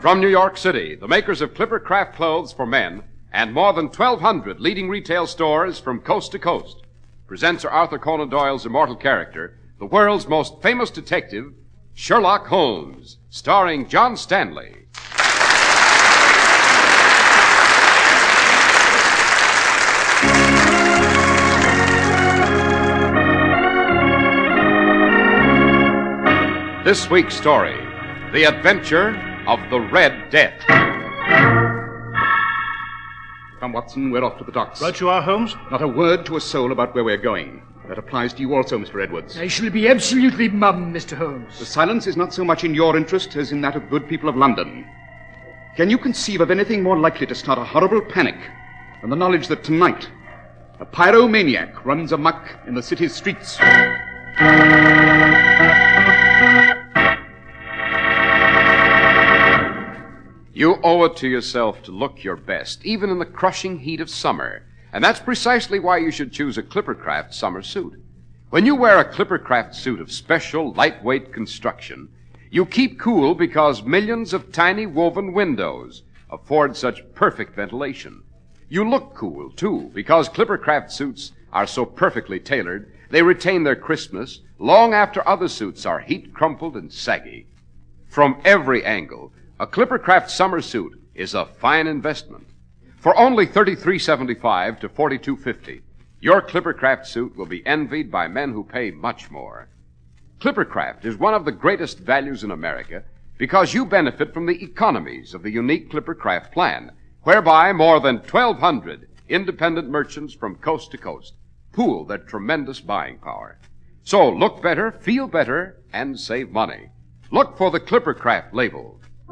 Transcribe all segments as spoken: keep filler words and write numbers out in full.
From New York City, the makers of Clipper Craft clothes for men and more than twelve hundred leading retail stores from coast to coast present Sir Arthur Conan Doyle's immortal character, the world's most famous detective, Sherlock Holmes, starring John Stanley. This week's story, The Adventure of the Red Death. Come, Watson, we're off to the docks. Right you are, Holmes. Not a word to a soul about where we're going. That applies to you also, Mister Edwards. I shall be absolutely mum, Mister Holmes. The silence is not so much in your interest as in that of good people of London. Can you conceive of anything more likely to start a horrible panic than the knowledge that tonight a pyromaniac runs amok in the city's streets? You owe it to yourself to look your best, even in the crushing heat of summer. And that's precisely why you should choose a Clippercraft summer suit. When you wear a Clippercraft suit of special, lightweight construction, you keep cool because millions of tiny woven windows afford such perfect ventilation. You look cool, too, because Clippercraft suits are so perfectly tailored, they retain their crispness long after other suits are heat-crumpled and saggy. From every angle, a Clippercraft summer suit is a fine investment. For only thirty-three dollars and seventy-five cents to forty-two dollars and fifty cents, your Clippercraft suit will be envied by men who pay much more. Clippercraft is one of the greatest values in America because you benefit from the economies of the unique Clippercraft plan, whereby more than twelve hundred independent merchants from coast to coast pool their tremendous buying power. So look better, feel better, and save money. Look for the Clippercraft label.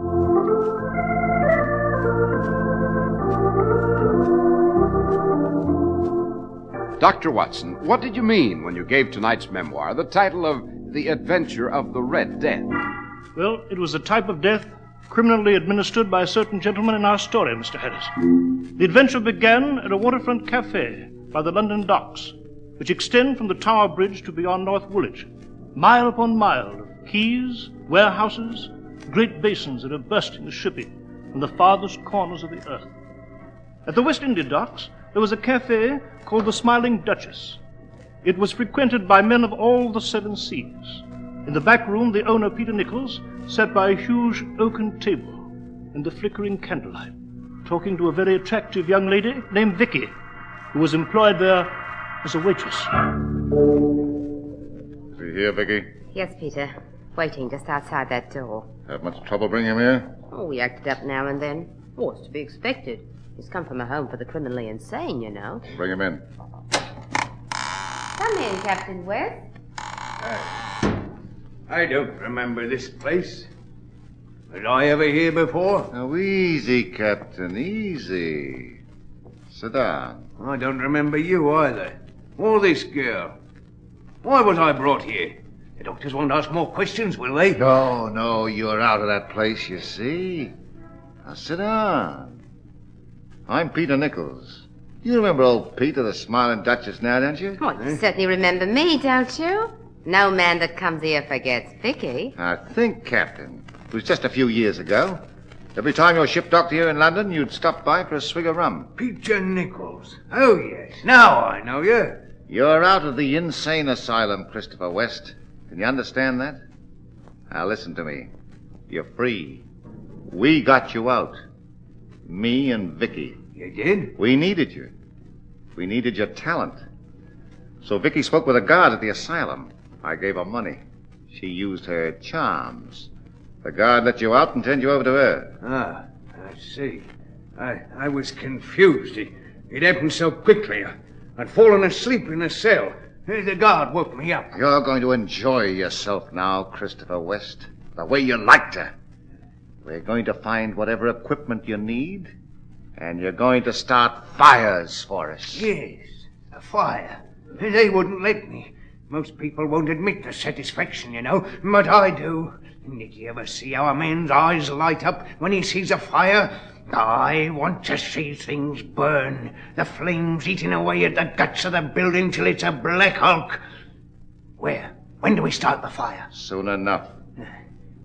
Doctor Watson, what did you mean when you gave tonight's memoir the title of The Adventure of the Red Death? Well, it was a type of death criminally administered by a certain gentleman in our story, Mister Harris. The adventure began at a waterfront cafe by the London docks, which extend from the Tower Bridge to beyond North Woolwich, mile upon mile of quays, warehouses, great basins that are bursting with shipping from the farthest corners of the earth. At the West India docks, there was a cafe called the Smiling Duchess. It was frequented by men of all the seven seas. In the back room, the owner, Peter Nichols, sat by a huge oaken table in the flickering candlelight, talking to a very attractive young lady named Vicky, who was employed there as a waitress. Is he here, Vicky? Yes, Peter. Waiting just outside that door. Have much trouble bringing him here? Oh, we acted up now and then. Oh, it's to be expected. He's come from a home for the criminally insane, you know. Bring him in. Come in, Captain West. I, I don't remember this place. Was I ever here before? Now, easy, Captain, easy. Sit down. I don't remember you either. Or this girl. Why was I brought here? The doctors won't ask more questions, will they? No, no, you're out of that place, you see. Now, sit down. I'm Peter Nichols. You remember old Peter, the Smiling Duchess now, don't you? Oh, you certainly remember me, don't you? No man that comes here forgets Vicky. Now, think, Captain. It was just a few years ago. Every time your ship docked here in London, you'd stop by for a swig of rum. Peter Nichols. Oh, yes. Now I know you. You're out of the insane asylum, Christopher West. Can you understand that? Now, listen to me. You're free. We got you out. Me and Vicky. You did? We needed you. We needed your talent. So Vicky spoke with a guard at the asylum. I gave her money. She used her charms. The guard let you out and turned you over to her. Ah, I see. I I was confused. It, it happened so quickly. I'd fallen asleep in a cell. The guard woke me up. You're going to enjoy yourself now, Christopher West, the way you like to. We're going to find whatever equipment you need, and you're going to start fires for us. Yes, a fire. They wouldn't let me. Most people won't admit the satisfaction, you know, but I do. Did you ever see how a man's eyes light up when he sees a fire? I want to see things burn, the flames eating away at the guts of the building till it's a black hulk. Where? When do we start the fire? Soon enough.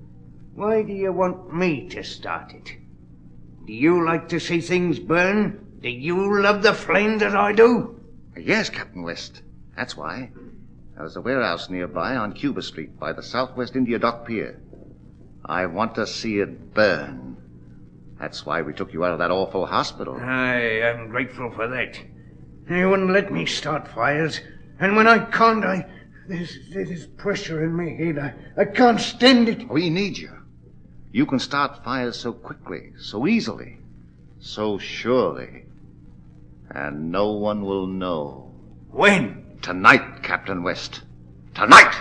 Why do you want me to start it? Do you like to see things burn? Do you love the flames as I do? Yes, Captain West. That's why. There's a warehouse nearby on Cuba Street by the Southwest India Dock Pier. I want to see it burn. That's why we took you out of that awful hospital. I am grateful for that. You wouldn't let me start fires, and when I can't, I... There's, there's pressure in my head. I, I can't stand it. We need you. You can start fires so quickly, so easily, so surely. And no one will know. When? Tonight, Captain West. Tonight!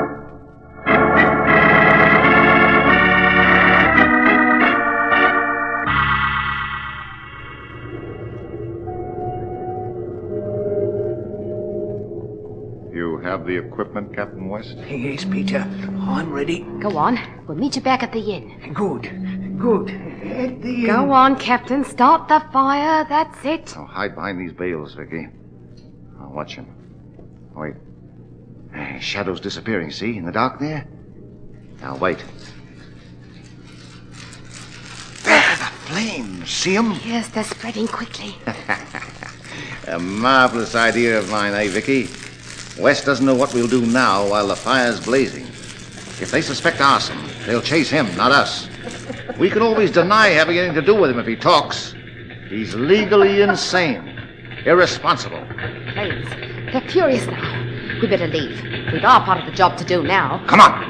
You have the equipment, Captain West? Yes, Peter. I'm ready. Go on. We'll meet you back at the inn. Good. Good. At the Go inn. on, Captain. Start the fire. That's it. I'll hide behind these bales, Vicky. I'll watch him. Wait. Eh, Shadow's disappearing, see? In the dark there? Now, wait. There, the flames. See 'em? Yes, they're spreading quickly. A marvelous idea of mine, eh, Vicky? West doesn't know what we'll do now while the fire's blazing. If they suspect arson, they'll chase him, not us. We can always deny having anything to do with him if he talks. He's legally insane. Irresponsible. Flames. They're furious now. We better leave. We've our part of the job to do now. Come on!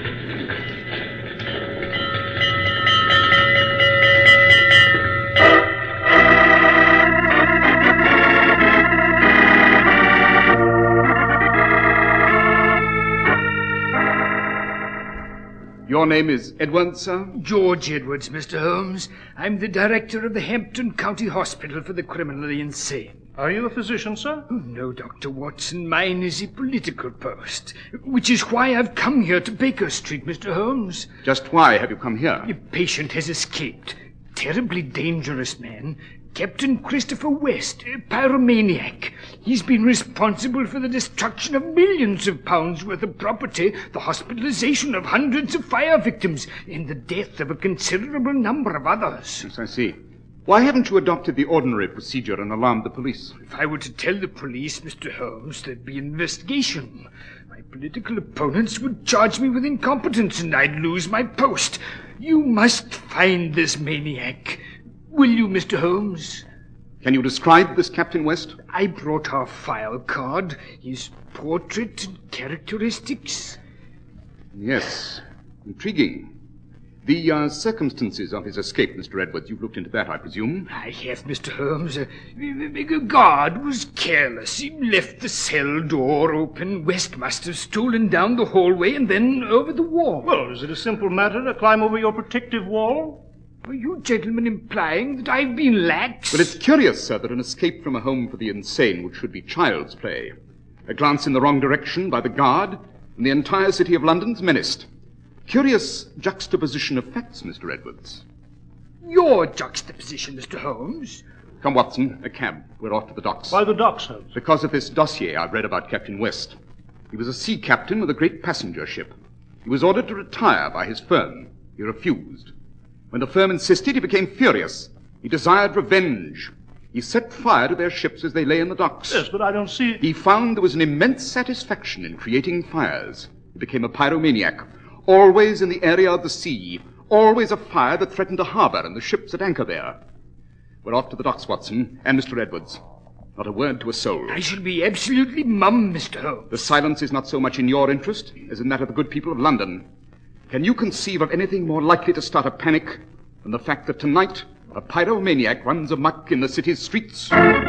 Your name is Edwards, sir? George Edwards, Mister Holmes. I'm the director of the Hampton County Hospital for the Criminally Insane. Are you a physician, sir? Oh, no, Doctor Watson. Mine is a political post, which is why I've come here to Baker Street, Mister Holmes. Just why have you come here? A patient has escaped. Terribly dangerous man. Captain Christopher West, a pyromaniac. He's been responsible for the destruction of millions of pounds worth of property, the hospitalization of hundreds of fire victims, and the death of a considerable number of others. Yes, I see. Why haven't you adopted the ordinary procedure and alarmed the police? If I were to tell the police, Mister Holmes, there'd be investigation. My political opponents would charge me with incompetence, and I'd lose my post. You must find this maniac. Will you, Mister Holmes? Can you describe this Captain West? I brought our file card, his portrait and characteristics. Yes. Intriguing. The uh, circumstances of his escape, Mister Edwards, you've looked into that, I presume? I have, Mister Holmes. A, a guard was careless. He left the cell door open. West must have stolen down the hallway and then over the wall. Well, is it a simple matter to climb over your protective wall? Are you gentlemen implying that I've been lax? Well, it's curious, sir, that an escape from a home for the insane, which should be child's play, a glance in the wrong direction by the guard, and the entire city of London's menaced. Curious juxtaposition of facts, Mister Edwards. Your juxtaposition, Mister Holmes? Come, Watson, a cab. We're off to the docks. Why the docks, Holmes? Because of this dossier I've read about Captain West. He was a sea captain with a great passenger ship. He was ordered to retire by his firm. He refused. When the firm insisted, he became furious. He desired revenge. He set fire to their ships as they lay in the docks. Yes, but I don't see... He found there was an immense satisfaction in creating fires. He became a pyromaniac. Always in the area of the sea. Always a fire that threatened a harbor and the ships at anchor there. We're off to the docks, Watson, and Mister Edwards. Not a word to a soul. I shall be absolutely mum, Mister Holmes. The silence is not so much in your interest as in that of the good people of London. Can you conceive of anything more likely to start a panic than the fact that tonight a pyromaniac runs amok in the city's streets?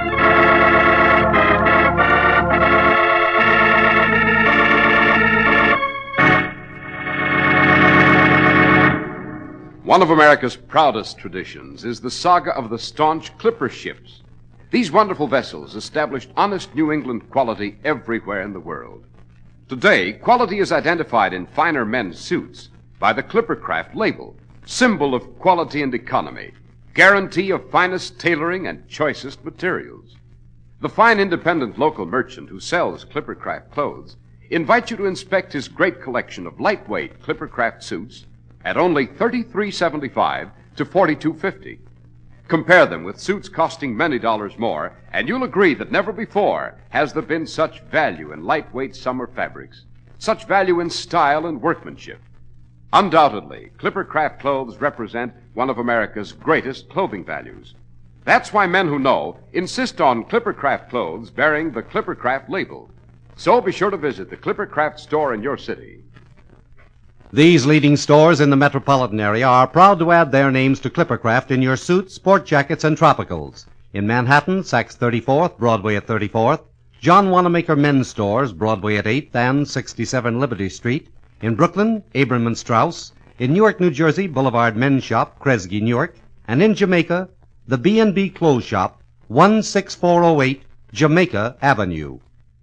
One of America's proudest traditions is the saga of the staunch clipper ships. These wonderful vessels established honest New England quality everywhere in the world. Today, quality is identified in finer men's suits by the Clippercraft label, symbol of quality and economy, guarantee of finest tailoring and choicest materials. The fine independent local merchant who sells Clippercraft clothes invites you to inspect his great collection of lightweight Clippercraft suits, at only thirty-three seventy-five to forty-two fifty. Compare them with suits costing many dollars more, and you'll agree that never before has there been such value in lightweight summer fabrics, such value in style and workmanship. Undoubtedly, Clippercraft clothes represent one of America's greatest clothing values. That's why men who know insist on Clippercraft clothes bearing the Clippercraft label. So be sure to visit the Clippercraft store in your city. These leading stores in the metropolitan area are proud to add their names to Clippercraft in your suits, sport jackets, and tropicals. In Manhattan, Saks thirty-fourth, Broadway at thirty-fourth, John Wanamaker Men's Stores, Broadway at eighth and sixty-seven Liberty Street. In Brooklyn, Abram and Strauss. In Newark, New Jersey, Boulevard Men's Shop, Kresge, Newark. And in Jamaica, the B and B Clothes Shop, one six four oh eight Jamaica Avenue.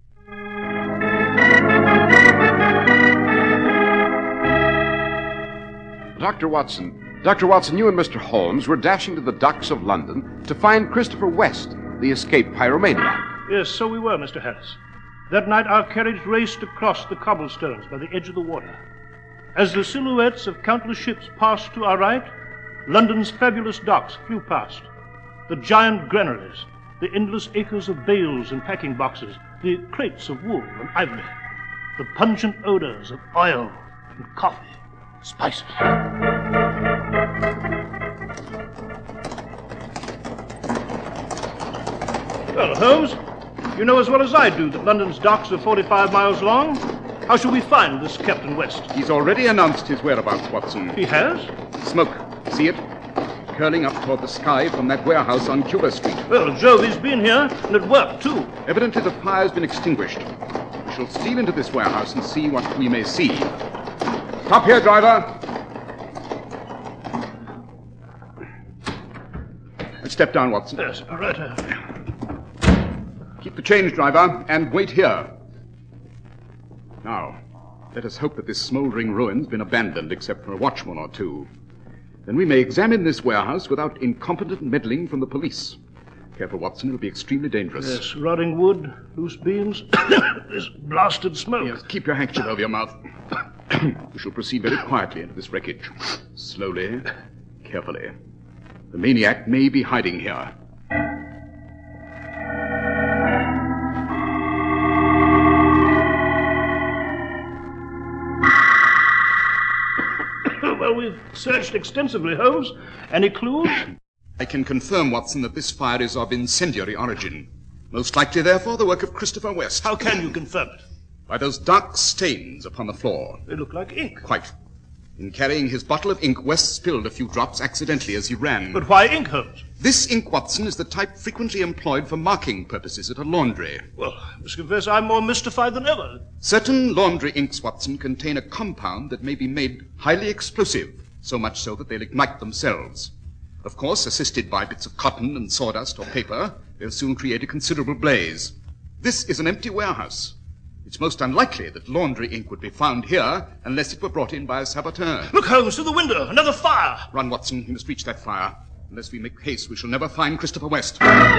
Doctor Watson, Doctor Watson, you and Mister Holmes were dashing to the docks of London to find Christopher West, the escaped pyromaniac. Yes, so we were, Mister Harris. That night our carriage raced across the cobblestones by the edge of the water. As the silhouettes of countless ships passed to our right, London's fabulous docks flew past. The giant granaries, the endless acres of bales and packing boxes, the crates of wool and ivory, the pungent odors of oil and coffee, spices. Well, Holmes, you know as well as I do that London's docks are forty-five miles long. How shall we find this Captain West? He's already announced his whereabouts, Watson. He has? Smoke. See it? Curling up toward the sky from that warehouse on Cuba Street. Well, Jove, he's been here, and at work, too. Evidently the fire's been extinguished. We shall steal into this warehouse and see what we may see. Stop here, driver. Step down, Watson. Yes, all right. Uh... Keep the change, driver, and wait here. Now, let us hope that this smoldering ruin's been abandoned except for a watchman or two. Then we may examine this warehouse without incompetent meddling from the police. Careful, Watson, it'll be extremely dangerous. Yes, rotting wood, loose beams, this blasted smoke. Yes, keep your handkerchief over your mouth. We shall proceed very quietly into this wreckage. Slowly, carefully. The maniac may be hiding here. Well, we've searched extensively, Holmes. Any clues? I can confirm, Watson, that this fire is of incendiary origin. Most likely, therefore, the work of Christopher West. How can you confirm it? By those dark stains upon the floor. They look like ink. Quite. In carrying his bottle of ink, West spilled a few drops accidentally as he ran. But why ink, Holmes? This ink, Watson, is the type frequently employed for marking purposes at a laundry. Well, I must confess I'm more mystified than ever. Certain laundry inks, Watson, contain a compound that may be made highly explosive, so much so that they'll ignite themselves. Of course, assisted by bits of cotton and sawdust or paper, they'll soon create a considerable blaze. This is an empty warehouse. It's most unlikely that laundry ink would be found here unless it were brought in by a saboteur. Look, Holmes, through the window. Another fire. Run, Watson. You must reach that fire. Unless we make haste, we shall never find Christopher West.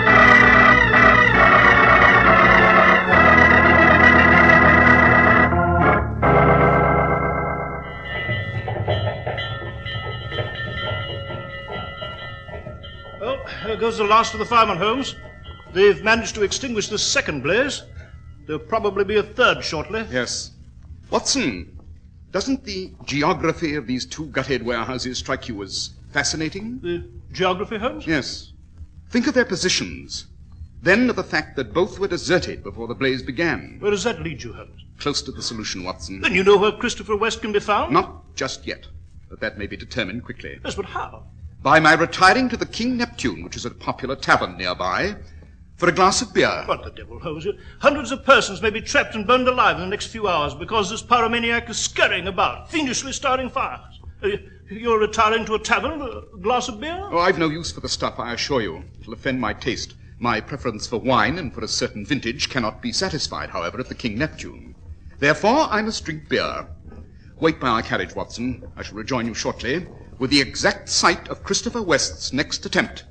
Well, there goes the last of the firemen, Holmes. They've managed to extinguish the second blaze. There'll probably be a third shortly. Yes. Watson, doesn't the geography of these two gutted warehouses strike you as fascinating? The geography, Holmes? Yes. Think of their positions. Then of the fact that both were deserted before the blaze began. Where does that lead you, Holmes? Close to the solution, Watson. Then you know where Christopher West can be found? Not just yet, but that may be determined quickly. Yes, but how? By my retiring to the King Neptune, which is a popular tavern nearby, for a glass of beer. What the devil, Holmes? Hundreds of persons may be trapped and burned alive in the next few hours because this pyromaniac is scurrying about, fiendishly starting fires. Uh, you're retiring to a tavern, a glass of beer? Oh, I've no use for the stuff, I assure you. It'll offend my taste. My preference for wine and for a certain vintage cannot be satisfied, however, at the King Neptune. Therefore, I must drink beer. Wait by our carriage, Watson. I shall rejoin you shortly with the exact site of Christopher West's next attempt.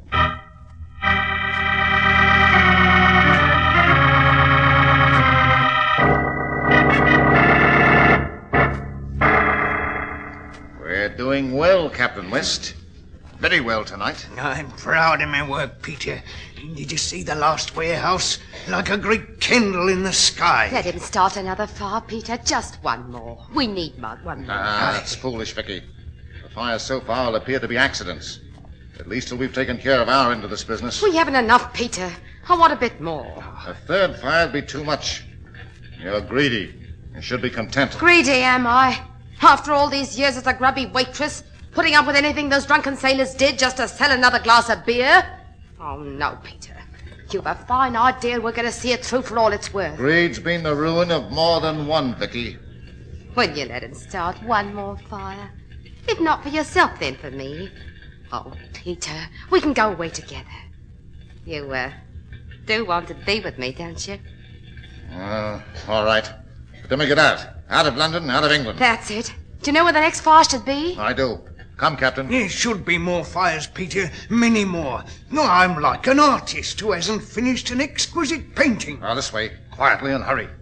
We're Doing well, Captain West. Very well tonight. I'm proud of my work, Peter. Did you see the last warehouse? Like a great candle in the sky. Let him start another fire, Peter. Just one more. We need mo- one more. Ah, that's foolish, Vicky. The fires so far will appear to be accidents. At least till we've taken care of our end of this business. We haven't enough, Peter. I want a bit more. A third fire'd be too much. You're greedy. You should be content. Greedy, am I? After all these years as a grubby waitress, putting up with anything those drunken sailors did just to sell another glass of beer? Oh, no, Peter. You've a fine idea we're going to see it through for all it's worth. Greed's been the ruin of more than one, Vicky. Will you let him start one more fire? If not for yourself, then for me. Oh, Peter, we can go away together. You, uh, do want to be with me, don't you? Uh, all right. Then we get out. Out of London, out of England. That's it. Do you know where the next fire should be? I do. Come, Captain. There should be more fires, Peter. Many more. No, I'm like an artist who hasn't finished an exquisite painting. Now, this way. Quietly and hurry.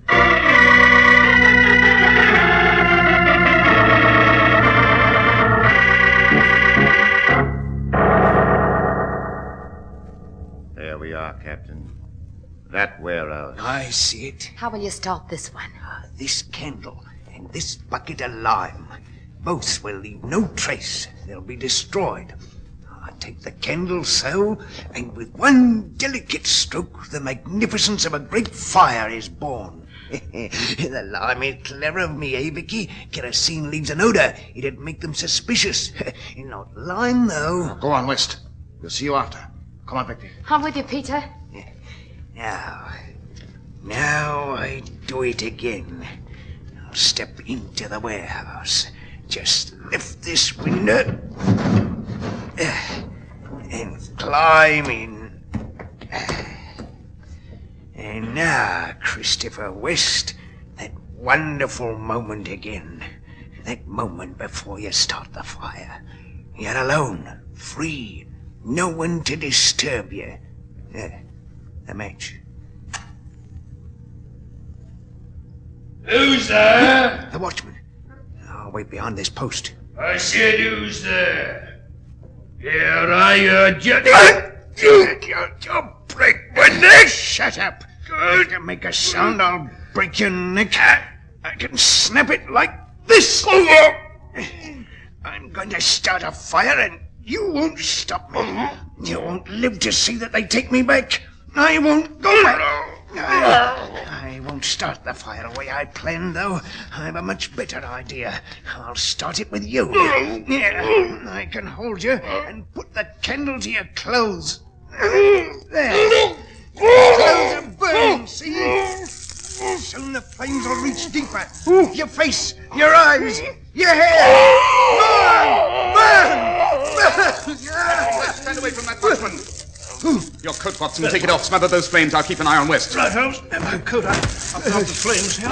There we are, Captain. That warehouse. I see it. How will you start this one? Uh, this candle and this bucket of lime. Both will leave no trace. They'll be destroyed. I take the candle so, and with one delicate stroke, the magnificence of a great fire is born. The lime is clever of me, eh, Vicky? Kerosene leaves an odor. It'd make them suspicious. Not lime, though. Go on, West. We'll see you after. Come on, Vicky. I'm with you, Peter. Now, now I do it again. I'll step into the warehouse. Just lift this window uh, and climb in. Uh, and now, Christopher West, that wonderful moment again. That moment before you start the fire. You're alone, free, no one to disturb you. Uh, the match. Who's there? The watchman. I'll wait behind this post. I said who's there? Here I heard you. You break my neck! Shut up! If you make a sound, I'll break your neck. I can snap it like this. I'm going to start a fire and you won't stop me. You won't live to see that they take me back. I won't go back. I, I won't start the fire the way I planned, though. I have a much better idea. I'll start it with you. Yeah, I can hold you and put the candle to your clothes. There. Clothes are burning, see? Soon the flames will reach deeper. Your face, your eyes, your hair. Burn! Burn! Burn! Stand away from that watchman. Your coat, Watson. Take it off. Smother those flames. I'll keep an eye on West. Right, Holmes. My coat. I- I'll put out the flames here.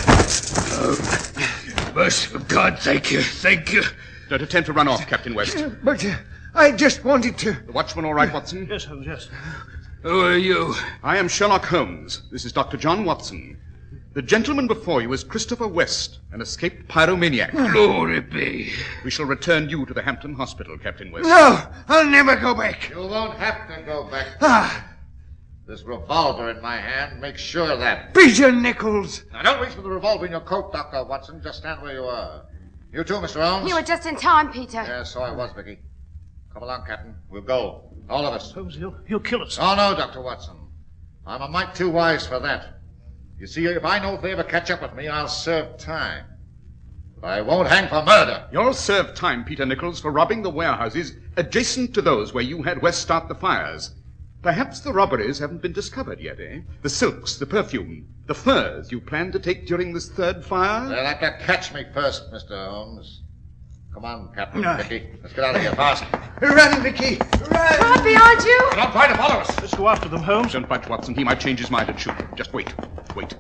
Oh, mercy of God, thank you, thank you. Don't attempt to run off, Captain West. But uh, I just wanted to... The watchman all right, Watson? Yes, Holmes, yes. Who are you? I am Sherlock Holmes. This is Doctor John Watson. The gentleman before you is Christopher West, an escaped pyromaniac. Glory be. We shall return you to the Hampton Hospital, Captain West. No, I'll never go back. You won't have to go back. Ah, This revolver in my hand makes sure of that. Peter Nichols. Now, don't reach for the revolver in your coat, Doctor Watson. Just stand where you are. You too, Mister Holmes? You were just in time, Peter. Yes, so I was, Vicky. Come along, Captain. We'll go. All of us. Holmes, he'll, he'll kill us. Oh, no, Doctor Watson. I'm a mite too wise for that. You see, if I know if they ever catch up with me, I'll serve time. But I won't hang for murder. You'll serve time, Peter Nichols, for robbing the warehouses adjacent to those where you had West start the fires. Perhaps the robberies haven't been discovered yet, eh? The silks, the perfume, the furs you plan to take during this third fire? They'll have to catch me first, Mister Holmes. Come on, Captain. No. Vicky. Let's get out of here fast. Run, Vicky, run! Right behind you! Don't try to follow us. Let's go after them, Holmes. Don't budge, Watson. He might change his mind and shoot. Just wait. Wait.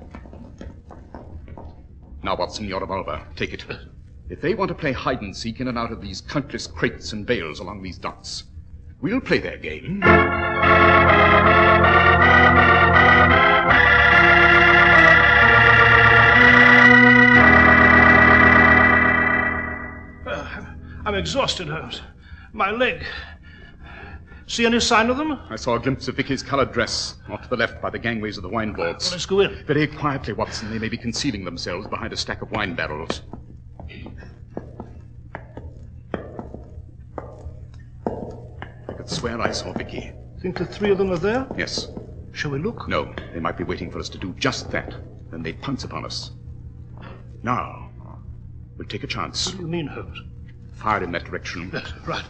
Now, Watson, your revolver. Take it. If they want to play hide-and-seek in and out of these countless crates and bales along these docks, we'll play their game. I'm exhausted, Holmes. My leg. See any sign of them? I saw a glimpse of Vicky's colored dress, off to the left by the gangways of the wine vaults. Well, let's go in. Very quietly, Watson. They may be concealing themselves behind a stack of wine barrels. I could swear I saw Vicky. Think the three of them are there? Yes. Shall we look? No, they might be waiting for us to do just that. Then they'd pounce upon us. Now, we'll take a chance. What do you mean, Holmes? Fire in that direction. Yes, right.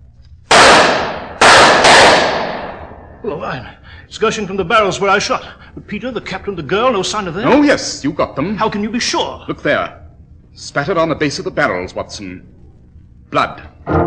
Oh, wine. It's gushing from the barrels where I shot. But Peter, the captain, the girl, no sign of them? Oh, yes, you got them. How can you be sure? Look there. Spattered on the base of the barrels, Watson. Blood.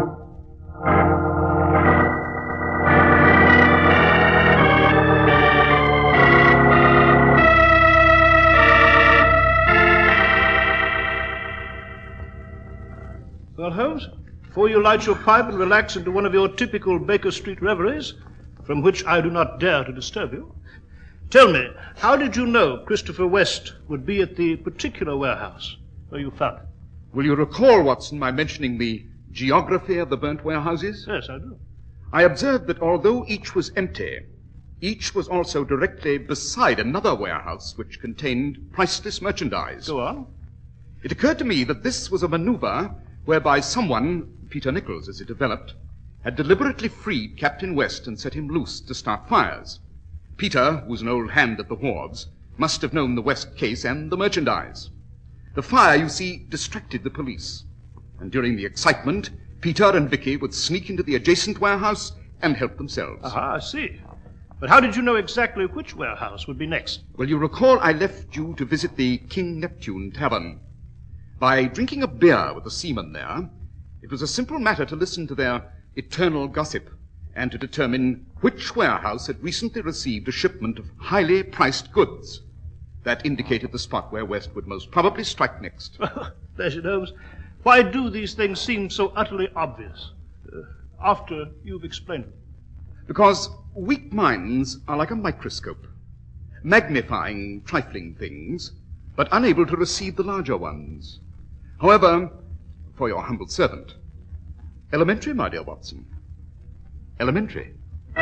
Well, Holmes, before you light your pipe and relax into one of your typical Baker Street reveries, from which I do not dare to disturb you, tell me, how did you know Christopher West would be at the particular warehouse where you found him? Will you recall, Watson, my mentioning the geography of the burnt warehouses? Yes, I do. I observed that although each was empty, each was also directly beside another warehouse which contained priceless merchandise. Go on. It occurred to me that this was a maneuver whereby someone, Peter Nichols as it developed, had deliberately freed Captain West and set him loose to start fires. Peter, who was an old hand at the wharves, must have known the West case and the merchandise. The fire, you see, distracted the police. And during the excitement, Peter and Vicky would sneak into the adjacent warehouse and help themselves. Aha, I see. But how did you know exactly which warehouse would be next? Well, you recall I left you to visit the King Neptune Tavern. By drinking a beer with the seamen there, it was a simple matter to listen to their eternal gossip and to determine which warehouse had recently received a shipment of highly priced goods. That indicated the spot where West would most probably strike next. Bless you, Holmes. Why do these things seem so utterly obvious uh, after you've explained them? Because weak minds are like a microscope, magnifying trifling things, but unable to receive the larger ones. However, for your humble servant, elementary, my dear Watson. Elementary.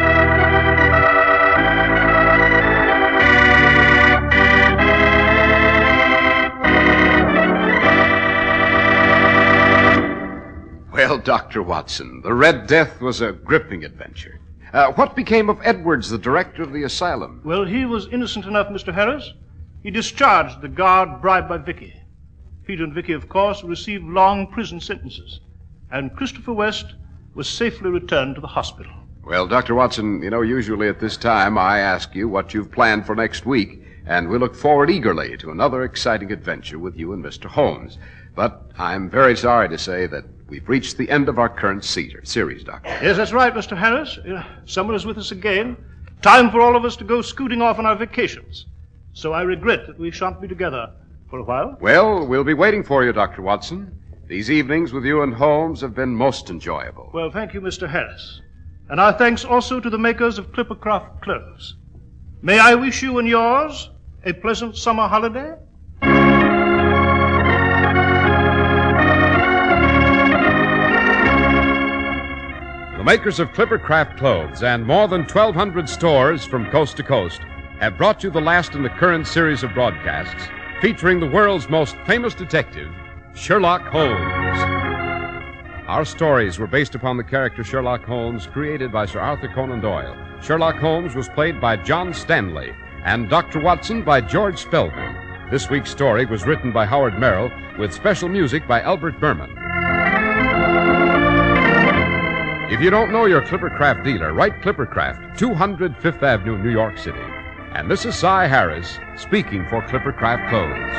Well, Doctor Watson, the Red Death was a gripping adventure. Uh, what became of Edwards, the director of the asylum? Well, he was innocent enough, Mister Harris. He discharged the guard bribed by Vicky. Peter and Vicky, of course, received long prison sentences. And Christopher West was safely returned to the hospital. Well, Doctor Watson, you know, usually at this time I ask you what you've planned for next week, and we look forward eagerly to another exciting adventure with you and Mister Holmes. But I'm very sorry to say that we've reached the end of our current series, Doctor. Yes, that's right, Mister Harris. Uh, summer is with us again. Time for all of us to go scooting off on our vacations. So I regret that we shan't be together for a while. Well, we'll be waiting for you, Doctor Watson. These evenings with you and Holmes have been most enjoyable. Well, thank you, Mister Harris. And our thanks also to the makers of Clippercraft clothes. May I wish you and yours a pleasant summer holiday? The makers of Clippercraft clothes and more than twelve hundred stores from coast to coast have brought you the last in the current series of broadcasts featuring the world's most famous detective, Sherlock Holmes. Our stories were based upon the character Sherlock Holmes created by Sir Arthur Conan Doyle. Sherlock Holmes was played by John Stanley and Doctor Watson by George Spelman. This week's story was written by Howard Merrill with special music by Albert Berman. If you don't know your Clippercraft dealer, write Clippercraft, two hundred Fifth Avenue, New York City. And this is Cy Harris speaking for Clippercraft Clothes.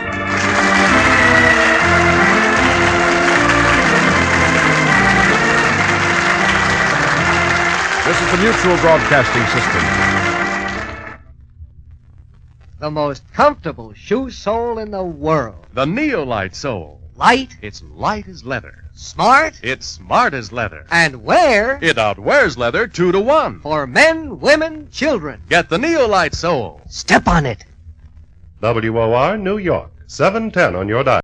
This is the Mutual Broadcasting System. The most comfortable shoe sole in the world. The Neolite sole. Light. It's light as leather. Smart. It's smart as leather. And wear. It outwears leather two to one. For men, women, children. Get the Neolite sole. Step on it. W O R New York, seven ten on your dial.